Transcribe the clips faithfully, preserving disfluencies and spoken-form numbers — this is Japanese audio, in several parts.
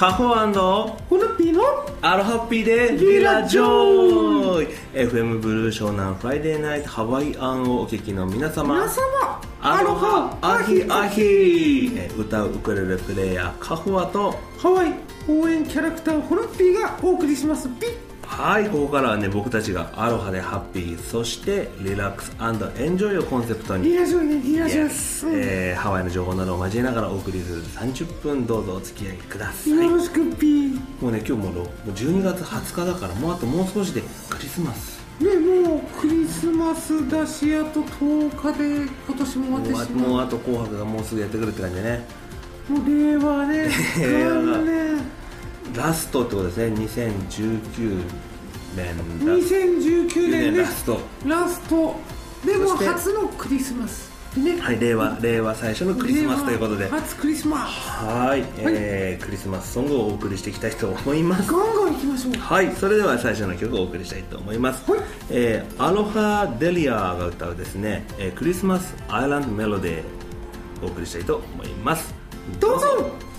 カホ& ホルピーのアロハッピーでリラジョイ エフエム ブルー湘南フライデーナイトハワイアンをお聞きの皆様、 皆様アロハアヒアヒ、歌うウクレレプレイヤーカホアとハワイ応援キャラクターホルピーがお送りします。ピッ。 はい、ここからはね、僕たちがアロハでハッピー、そしてリラックス&エンジョイをコンセプトにリラジョイね、リラジョイ、 yes、うんえー、ハワイの情報などを交えながらお送りするさんじゅっぷん、どうぞお付き合いください。 よろしくピー。 もうね、今日もうじゅうにがつはつかだから、もうあともう少しでクリスマスね、もうクリスマスだし、あととおかで今年も終わってしまう。 もうあと紅白がもうすぐやってくるって感じでね、 もう令和ね令和がねラストってことですね。にせんじゅうきゅうねんにせんじゅうきゅうねんね、 ラストラストでも初のクリスマスね、 はい、令和令和最初のクリスマスということで、 初クリスマス、 はい、えー、クリスマスソングをお送りしていきたいと思います。 ガンガンいきましょう。 はい、それでは最初の曲をお送りしたいと思います。 はい、 えー、アロハデリアが歌うですね、えー、クリスマスアイランドメロディーお送りしたいと思います。 どうぞ。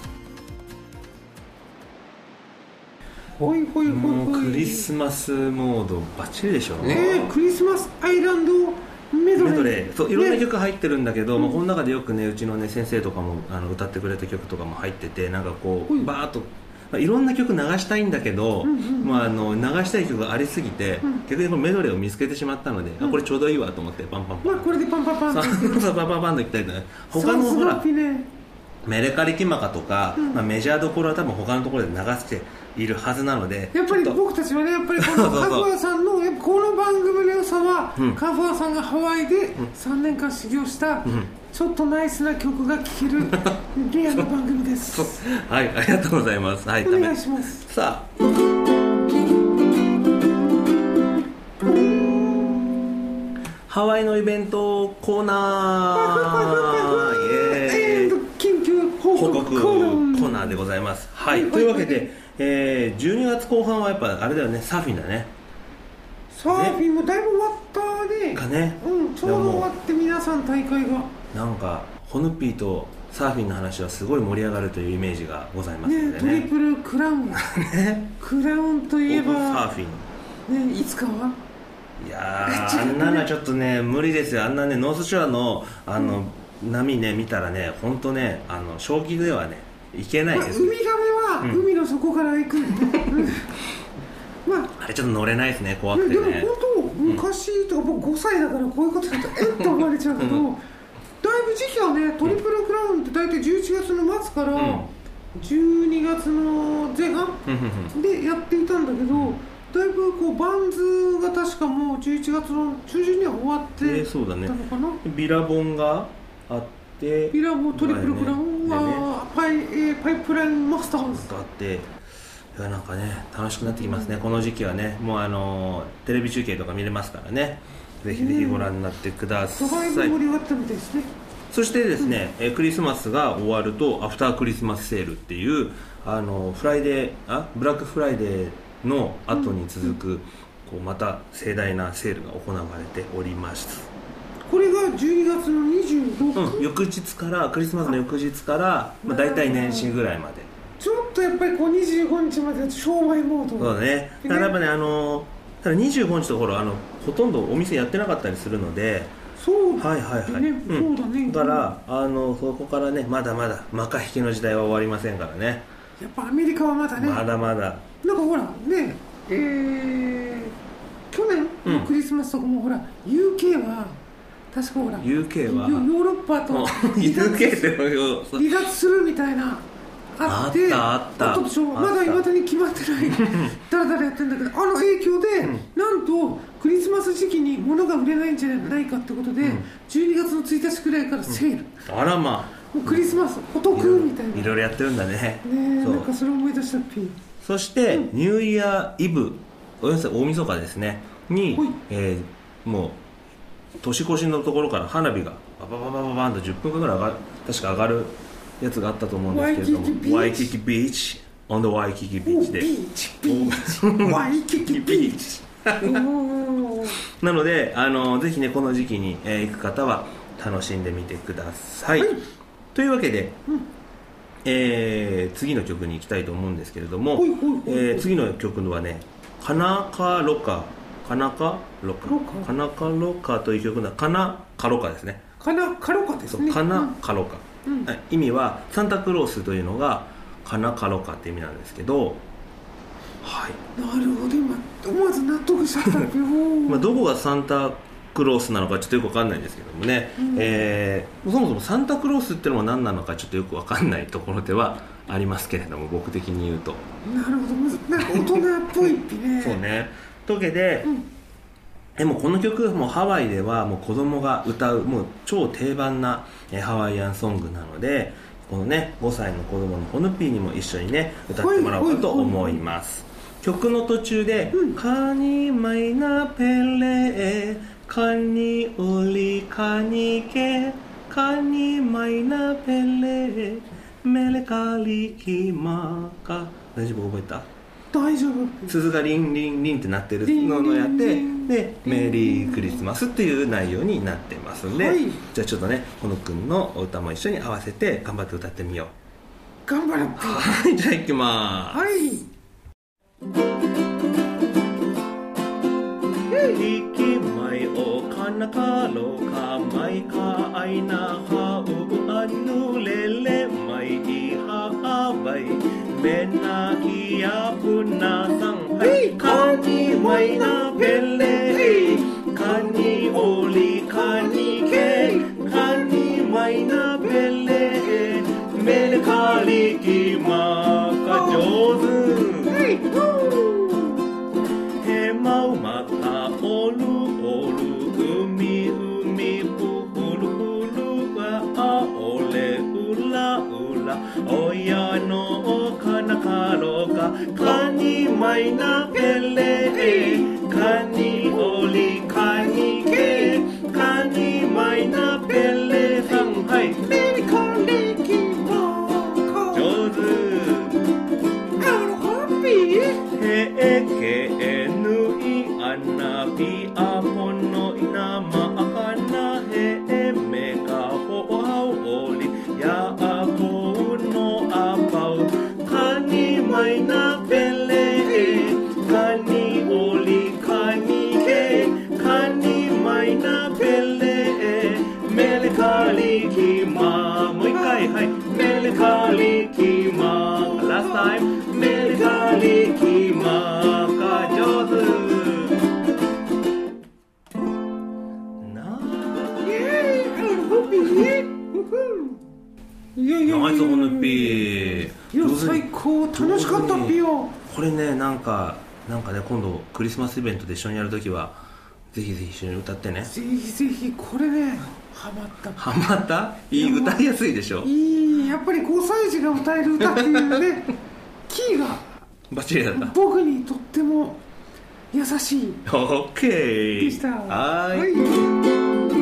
ほいほいほいほい。 もうクリスマスモードバッチリでしょうね。クリスマスアイランドメドレー、 メドレー、そういろんな曲入ってるんだけど、 ね、 まあ、この中でよくね、うちのね先生とかもあの歌ってくれた曲とかも入ってて、なんかこう、うん、バーッと、まあ、いろんな曲流したいんだけど、うんうん、まあ、あの流したい曲がありすぎて、うん、逆にこのメドレーを見つけてしまったので、うん、あこれちょうどいいわと思ってパンパンパン、 まあ、これでパンパンパンそうそうパンパンパンといきたいとね。他のほらメレカリキマカとか、うん、まあ、メジャーどころは多分他のところで流しているはずなので、 やっぱり僕たちはね、やっぱりこのカフアさんのやっぱこの番組の良さは、うん、カフアさんがハワイでさんねんかん修行した、うん、ちょっとナイスな曲が聴けるレアな番組ですはい、ありがとうございます、はい、 お願いします。 さあハワイのイベントコーナー、イエーイ、 緊急報告コーナーでございます。はい、はい、というわけで、えー、じゅうにがつこう半はやっぱあれだよね、サーフィンだね。 サーフィンもだいぶ終わったね。 かね、 うん、ちょうど終わって皆さん大会がなんかホヌピーとサーフィンの話はすごい盛り上がるというイメージがございますのでね。 ね、トリプルクラウンね、クラウンといえばサーフィンね、いつかはいやー、あんなのはちょっとね無理ですよ。あんなねノースショアのあの、うん、波ね見たらね、本当ね、あの正気ではねいけないです、 まあ、ウミガメは海の底から行く、うんまあ、 あれちょっと乗れないですね、怖くてね。 でも本当昔とか、僕ごさいだからこういうことだとえっと思われちゃうけど、うん、だいぶ時期はね、トリプルクラウンって大体じゅういちがつの末からじゅうにがつの前半でやっていたんだけど、だいぶこうバンズが確かもうじゅういちがつの中旬には終わってたのかな、えーそうだね、 ビラボンがあって、 ビラボントリプルクラウンは、ね、パイ、えー、パイプラインマスターズがあって、いやなんかね楽しくなってきますね、うん、この時期はね。もうあのテレビ中継とか見れますからね、ぜひぜひご覧になってください。 だいぶ盛り上がったみたいですね。 そしてですね、うん、えクリスマスが終わるとアフタークリスマスセールっていうあのフライデーあブラックフライデーの後に続く、うん、こうまた盛大なセールが行われております。 これがじゅうにがつのにじゅうろく、 うん、翌日からクリスマスの翌日から、まあ、大体年始ぐらいまでちょっとやっぱりこうにじゅうごにちまで商売モード。 そうだね。だからやっぱね、あのただにじゅうごにちのところあのほとんどお店やってなかったりするので、 そうはいはいはい、 ね、うん、そうだね。 だからあのそこからね、まだまだマカ引きの時代は終わりませんからね。 やっぱアメリカはまだね、 まだまだなんかほらね、えー、去年のクリスマスとかもほら、うん、ユーケー は確かほらユーケー はヨーロッパと離脱離脱するみたいなあって、 あったあったあったでしょ。まだいまだに決まってないだらだらやってるんだけど、あの影響で、うん、なんとクリスマス時期に物が売れないんじゃないかってことで、うん、じゅうにがつのついたちくらいからセール、 うん、あらまあ、もうクリスマスお得みたいな、 いろいろやってるんだね。 ねえ、なんかそれ思い出したっぴ。 そして、うん、ニューイヤーイブ、およそ大晦日ですねに、えー、もう年越しのところから花火がババババババンとじゅっぷんかんぐらい上がる、確か上がるやつがあったと思うんですけれども、ワイキキビーチ on the ワイキキビーチでビーチビーチワイキキビーチなのであのぜひねこの時期に、えー、行く方は楽しんでみてください、はい、というわけで、うん、 えー、次の曲に行きたいと思うんですけれども、 ほいほいほいほい、 えー、次の曲はねカナカロカカナカロカロカカナカロカという曲だ。カナカロカですね。 カナカロカですね。 カナカロカ、 うんうん、 意味はサンタクロースというのがカナカロカって意味なんですけど、はい、 なるほど。今思わず納得しちゃったけどまあどこがサンタクロースなのかちょっとよく分かんないんですけどもね、うん、えー、そもそもサンタクロースっていうのは何なのかちょっとよく分かんないところではありますけれども、僕的に言うとなるほど、なんか大人っぽいってねそうね。というわけで、うん、でもこの曲もハワイではもう子供が歌うもう超定番なえハワイアンソングなので、このねごさいの子供のホヌピーにも一緒にね歌ってもらおうかと思います。曲の途中で、うん、カニマイナペレカニウリカニケカニマイナペレメレカリキマカ、大丈夫？覚えた？ 大丈夫。 鈴がリンリンリンってなってるのをやって、でメリークリスマスっていう内容になってますんで、はい、じゃあちょっとねこのくんのお歌も一緒に合わせて頑張って歌ってみよう。頑張る。 はい、じゃあいきまーす。 はい。 Iki mai o kanaka loka mai ka aina hau anu lele mai I Hawaii mena ia puna Shanghai kani mai na pele kani oli kani ke kani mai na pele mele kali ki ma ka jozu he mau mata olu olu umi umi hulu hulu wa ole ula ula oya no kanaka loka kani mai na pele kani oli kani ke kani mai na pele Shanghai meri kali ki ma ka jozu alo happy he ke enui anapi apono inama akana he me ka ho au oli ya ako no apau kani mai na pele kani oli kani ke kani mai na pele mele kali ki ma moi kai hai mele kali ki ma last time mele kali ki ma ka jozu いやいやいやいやナイスホヌピー。 いや最高楽しかったピヨ。 これねなんかなんかね今度クリスマスイベントで一緒にやるときはぜひぜひ一緒に歌ってね。 ぜひぜひ。これねハマった。 ハマった？いい歌いやすいでしょ。 いいやっぱりごさい児が歌える歌っていうねキーがバッチリだった。 僕にとっても優しい。 オッケーでした。 はい。 はい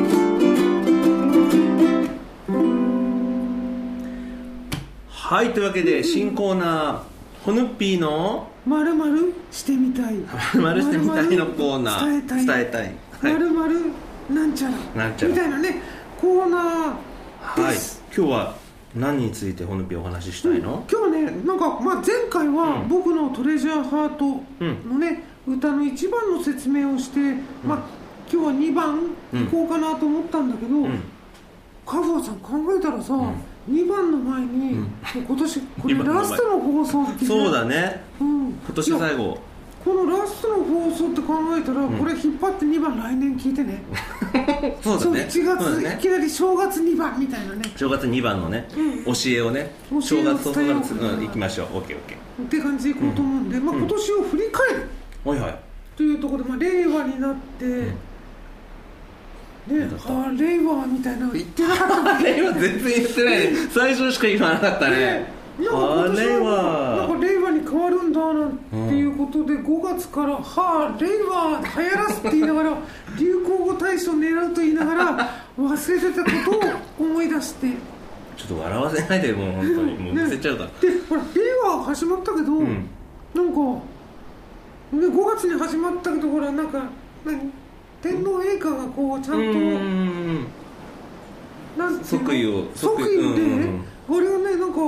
はい、というわけで新コーナーホヌッピーのまるまるしてみたいまるしてみたいのコーナー伝えたい伝えたいまるまるなんちゃらなんちゃらみたいなねコーナーです。 はい、今日は何についてホヌッピーお話ししたいの？ うん、今日はねなんか、まあ、前回は僕のトレジャーハートのね、うん、歌のいちばんの説明をして、うん、まあ今日はにばんいこうかなと思ったんだけど、うん、カフアさん考えたらさ、うんにばんの前に、うん、今年これラストの放送って、ね、 そうだね、うん、今年最後このラストの放送って考えたら、うん、これ引っ張ってにばん来年聞いてねそうだねいちがつ、ね、いきなり正月にばんみたいなね正月にばんのね、うん、教えをね正月と正月、うん、行きましょう オーケーオーケーって感じでいこうと思うんで、うんまあ、今年を振り返る、 うん、はいはいというところで、まあ、令和になって、うんね、あ令和みたいなの言ってなかったね令和全然言ってないね最初しか言わなかったね、ねあ令和なんか令和に変わるんだなんていうことで、うん、ごがつからはあ令和流行らすって言いながら流行語大賞狙うと言いながら忘れてたことを思い出してちょっと笑わせないでもう本当にもう見せちゃうから、ね、 でほら令和始まったけど、うん、なんか、ね、ごがつに始まったけどほらなんか何天皇陛下がこうちゃんとうんなん即位を即位で、うん、あれはねなんか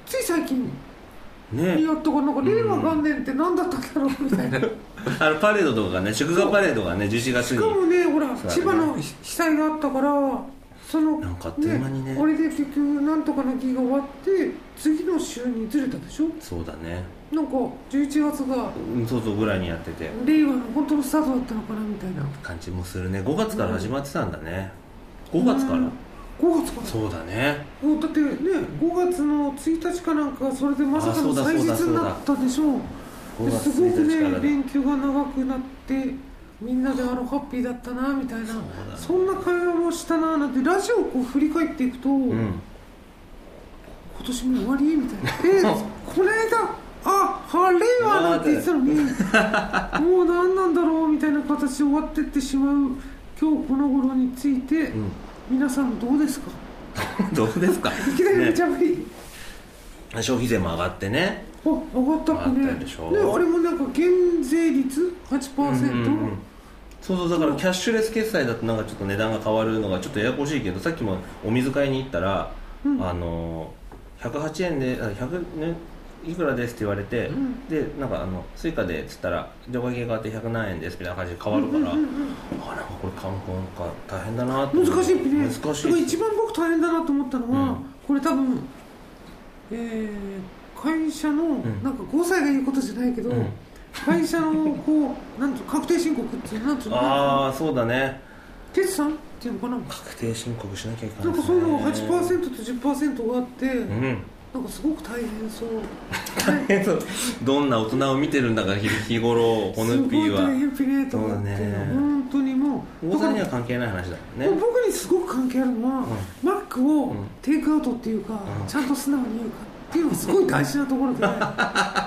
つい最近ね、 やったからなんか令和元年って何だったっけだろうみたいなあのパレードとかがね、祝賀パレードがねじゅういちがつに、 しかもねほら、 ね、 千葉の被災があったからそのなんかあっという間にね、 あれで結局なんとかの儀が終わって次の週にずれたでしょ。 そうだね、 なんかじゅういちがつがうんそうそうぐらいにやってて令和の本当のスタートだったのかなみたいな感じもするね。ごがつから始まってたんだね、うん、ごがつから、うん、 ごがつからそうだね。 だってねごがつのついたちかなんかそれでまさかの祭日になったでしょう。すごくね連休が長くなってみんなであのハッピーだったなみたいな そ,、ね、そんな会話もしたななんてラジオをこう振り返っていくと、うん、今年も終わりみたいなえこの間あ晴れはなんて言ってたのにもう何なんだろうみたいな形で終わってってしまう今日この頃について、うん、皆さんどうですかどうですかいきなりめちゃぶり、 ね、消費税も上がってね、 あ上がったっけね。ねあれもなんか減税率 はちパーセント、うんうんうん、 そうそうだからキャッシュレス決済だとなんかちょっと値段が変わるのがちょっとややこしいけど、さっきもお水買いに行ったら、うん、あのひゃくはちえんでひゃく、ね、いくらですって言われて、うん、でなんかあのスイカでっつったら上下変わってひゃく何円ですみたいな感じで変わるから、うんうんうんうん、あなんかこれ観光か大変だなって難しいね。 難しい。 一番僕大変だなと思ったのは、うん、これ多分、えー、会社の、うん、なんかごさいが言うことじゃないけど、うん、会社のこうなんと確定申告っていうなんていうのああそうだね決算っていうのかな確定申告しなきゃいけない、 ね、なんかそういうの はちパーセント と じゅっパーセント があって、うんなんかすごく大変そう大変そうどんな大人を見てるんだか日頃ホヌピーはすごい大変ピねと思って、ね、本当にもう大さんには関係ない話だもんね。 僕にすごく関係あるのは、うん、マックをテイクアウトっていうか、うん、ちゃんと素直に言うかっていうのがすごい大事なところでだってね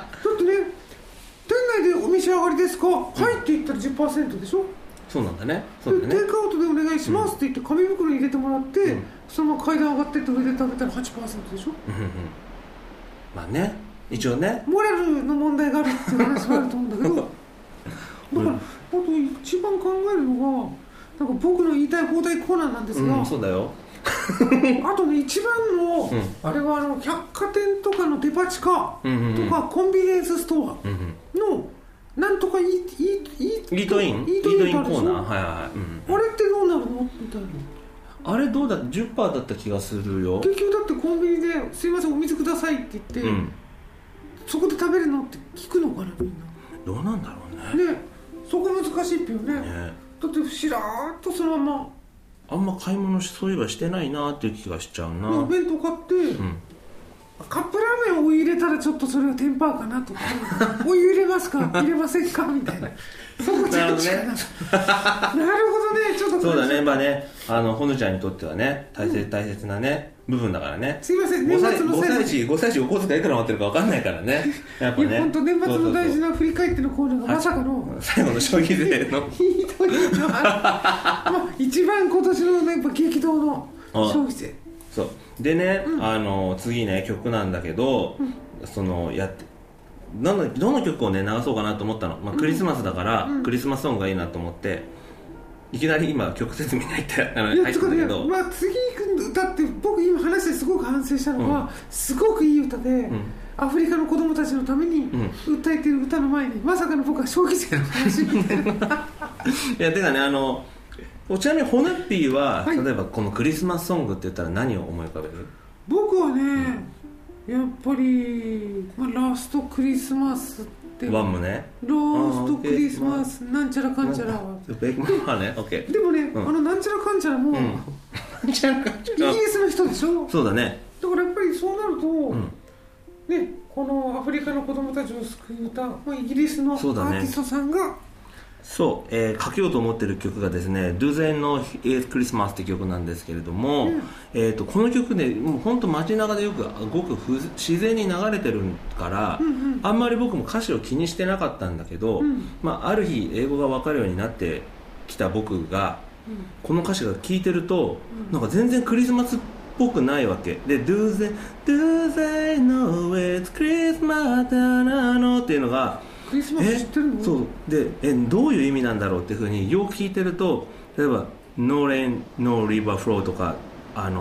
店内でお召し上がりですか、うん、はいって言ったら じゅっパーセント でしょ。 そうなんだね。そうだね。 テイクアウトでお願いしますって言って紙袋に入れてもらって、うん、そのまま階段上がってって上で食べたら はちパーセント でしょ、うんうん、 まあね一応ねモラルの問題があるっていう話はあると思うんだけどだからあと一番考えるのがなんか僕の言いたい放題コーナーなんですが、 うん、そうだよあとね一番の、うん、あれはあの百貨店とかのデパ地下とか、うんうんうん、コンビニエンスストアの、うんうんなんとかイートインイートインイートインコーナーはいはい、 うん、あれってどうなるのみたいな。 あれどうだ じゅっパーセント だった気がするよ。 結局だってコンビニですいませんお水くださいって言って、うん、そこで食べるのって聞くのかなみんな。 どうなんだろうね。 ねそこ難しいっぺよね。ねだってしらーっとそのままあんま買い物そういえばしてないなっていう気がしちゃうな。 お弁当買って、うんカップラーメンをお湯入れたらちょっとそれはテンパーかなとかお湯入れますか入れませんかみたいなそこちゃうしかななるほどねちょっとそうだねまあねあのほのちゃんにとってはね大切、うん、大切なね部分だからね。 すいません年末のごさい児ごさい児お小遣いいくら持ってるか分かんないからねやっぱね。いや本当年末の大事な振り返ってのコーナーがまさかの最後の消費税のひどいのまあ一番今年のやっぱ激動の消費税そうでね、うん、あの次ね曲なんだけど、うん、そのやってどの、どの曲をね流そうかなと思ったの、まあ、クリスマスだから、うん、クリスマスソングがいいなと思っていきなり今曲説明に入ってあの入ったんだけど、 まあ、次行く歌って僕今話してすごく反省したのは、うん、すごくいい歌で、うん、アフリカの子供たちのために訴えてる歌の前に、まさかの僕は消費税の話みたいないやてかねあのちなみにホナッピーは、はい、例えばこのクリスマスソングって言ったら何を思い浮かべる？ 僕はね、うん、やっぱり、まあ、ラストクリスマスってワンムねラストクリスマスなんちゃらかんちゃらベイクマンはね OK でもね、うん、あのなんちゃらかんちゃらも、うん、イギリスの人でしょ。 そうだね。 だからやっぱりそうなると、うん、ねこのアフリカの子供たちを救う歌、まあ、イギリスのアーティストさんがそう、えー、書けようと思ってる曲がですね Do They Know It's Christmas って曲なんですけれども、うんえー、とこの曲ねもう本当街中でよくごく自然に流れてるから、うんうん、あんまり僕も歌詞を気にしてなかったんだけど、うんまあ、ある日英語が分かるようになってきた僕が、うん、この歌詞が聴いてると、うん、なんか全然クリスマスっぽくないわけで Do they, do they know it's Christmas だなのっていうのがクリスマス知ってるの？ そうでえどういう意味なんだろうっていうふうによく聞いてると例えば No rain no river flow とかあの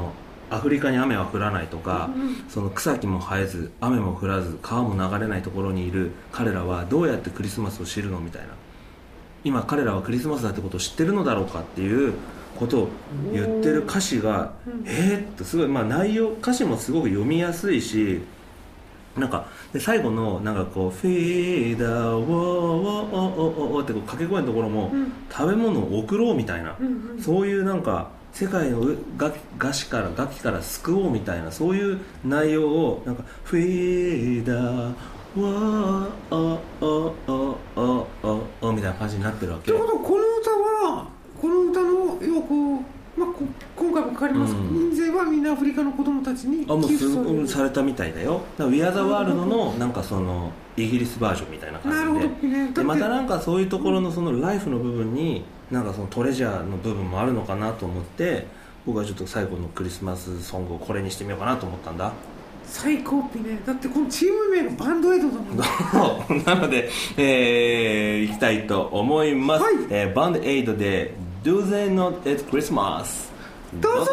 アフリカに雨は降らないとか、うん、その草木も生えず雨も降らず川も流れないところにいる彼らはどうやってクリスマスを知るのみたいな、今彼らはクリスマスだってことを知ってるのだろうかっていうことを言ってる歌詞が、うん、えーってすごい、まあ、内容歌詞もすごく読みやすいし、なんかで最後のなんかこうフィーダーウォーウォーウォーウォーってこう掛け声のところも、うん、食べ物を送ろうみたいな、うんうん、そういうなんか世界の餓死から餓鬼から救おうみたいなそういう内容をなんかフィーダーウォーウォーウォーウォーみたいな感じになってるわけ。 ということはこの歌はこの歌のよく、まあ、今回もかかります、うん、印税はみんなアフリカの子供たちに寄付される、 あもうされたみたいだよ。だから We Are the World のなんかそのイギリスバージョンみたいな感じで、なるほど、ね、でまたなんかそういうところのそのライフの部分になんかそのトレジャーの部分もあるのかなと思って、僕はちょっと最後のクリスマスソングをこれにしてみようかなと思ったんだ。 最高っぴね。だってこのチーム名のバンドエイドだもんなので、えー、いきたいと思います、はい、えー、バンドエイドで Do They Know It's Christmas どうぞ。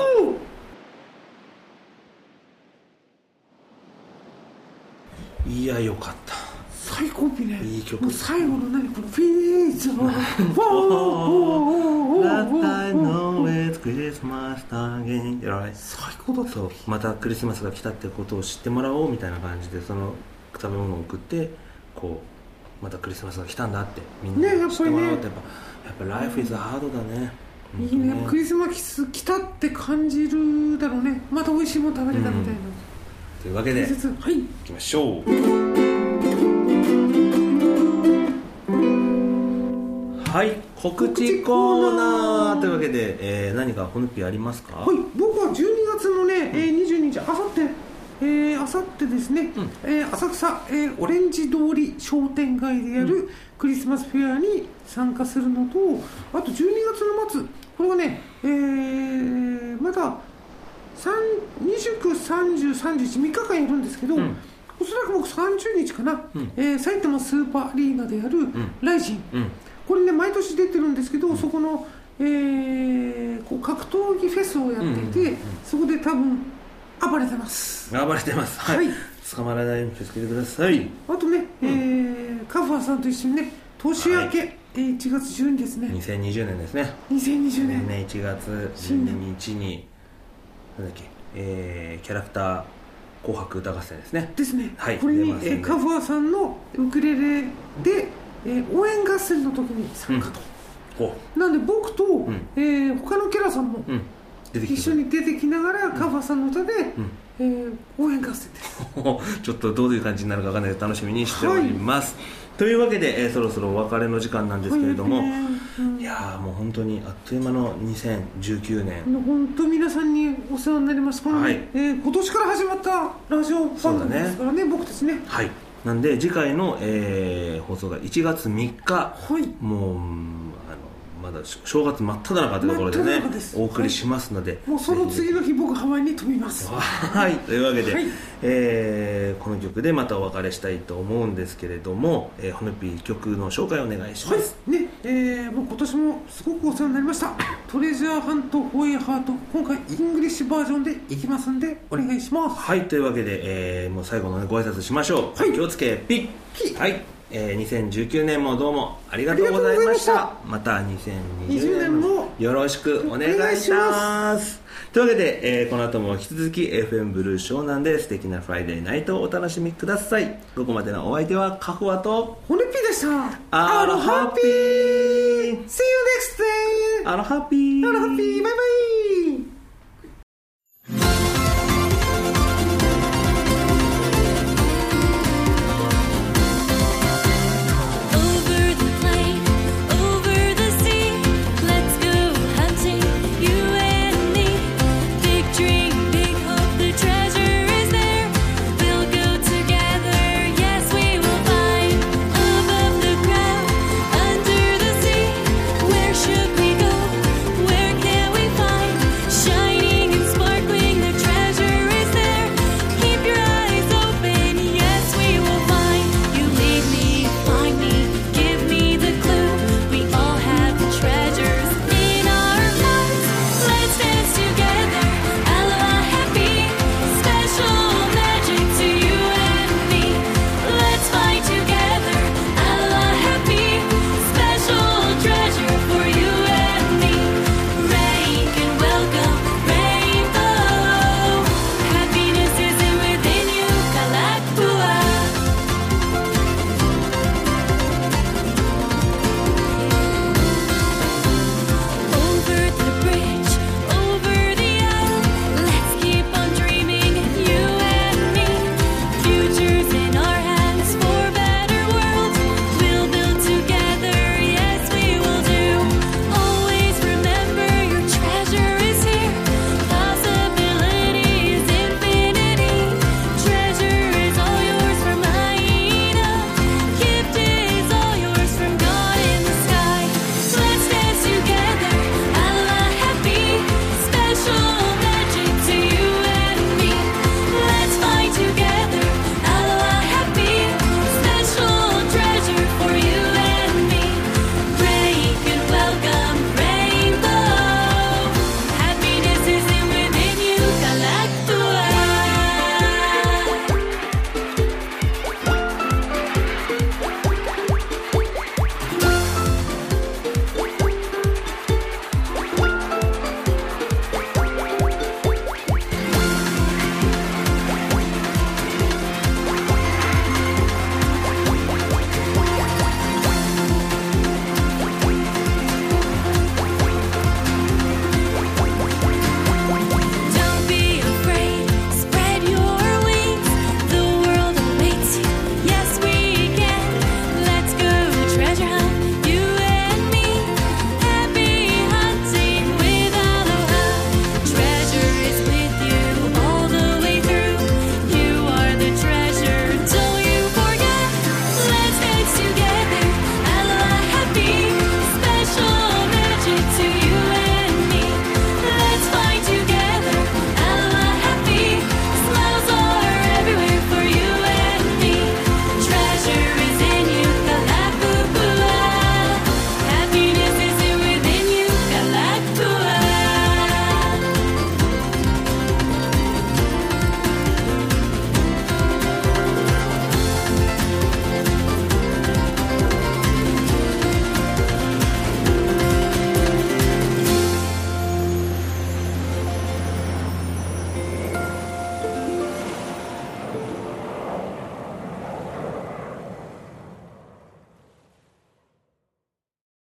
いやよかった、 最高っぴね。 いい曲。 もう最後の何このフィーズを But I know it's Christmas again、 最高だった。 そうまたクリスマスが来たってことを知ってもらおうみたいな感じで、その食べ物を送ってこうまたクリスマスが来たんだってみんなに知ってもらおうって、やっぱ、ね、やっぱ Life is hard だね、 うん、いいね。クリスマス来たって感じるだろうね。また美味しいもの食べれたみたいな、 うん、というわけで、はい、行きましょう。はい、告知コーナーというわけで、えー、何かホヌピありますか？ はい、僕はじゅうにがつのね、うん、えー、にじゅうににち、あさって、えー、あさってですね、うん、えー、浅草、えー、オレンジ通り商店街でやるクリスマスフェアに参加するのと、あとじゅうにがつの末、これはね、えー、まだにじゅうく、さんじゅう、さんじゅういち、みっかかんやるんですけど、うん、おそらく僕さんじゅうにちかな、うん、えー、埼玉スーパーアリーナでやる、うん、ライジン、うん、これね毎年出てるんですけど、うん、そこの、えー、こう格闘技フェスをやっていて、うんうんうん、そこで多分暴れてます暴れてますはい、捕まらないように気をつけてください。 あとね、うん、えー、カファーさんと一緒にね年明け、はい、えー、いちがつじゅうににちですね、 にせんにじゅうねんですね。 にせんにじゅうねんねいちがつじゅうににちになんだっけ、えー、キャラクター紅白歌合戦ですねですね、 はい、 これに、えー、カファーさんのウクレレで、えー、応援合戦の時に参加と、うん、なんで僕と、うん、えー、他のキャラさんも、うん、一緒に出てきながら、うん、カファーさんの歌で、うん、えー、応援合戦ですちょっとどういう感じになるか分からないので楽しみにしております、はい、というわけで、えー、そろそろお別れの時間なんですけれども、はいうん、いやもう本当にあっという間のにせんじゅうきゅうねん、 本当皆さんにお世話になります。この、はい、えー、今年から始まったラジオ番組ですからね、僕たちね。 はい、なんで次回の、えー、放送がいちがつみっか、はい、もうまだ正月真っ只中というところでねお送りしますので、はい、 もうその次の日僕ハワイに飛びますはいというわけで、はい、えー、この曲でまたお別れしたいと思うんですけれども、えー、ホヌピー曲の紹介をお願いします。 はい、ね、えー、もう今年もすごくお世話になりましたトレジャーハントフォーエハート、今回イングリッシュバージョンでいきますんでお願いします。 はいというわけで、えー、もう最後の、ね、ご挨拶しましょう。はい、気をつけピッピッ。はい、えー、にせんじゅうきゅうねんもどうもありがとうございました。またにせんにじゅうねんもよろしくお願いします。というわけで、えー、この後も引き続き エフエム ブルー湘南で素敵なフライデーナイトをお楽しみください。ここまでのお相手はカフワとホネピーでした。 アロハッピー See you next day. アロハッピーアロハッピーバイバイ。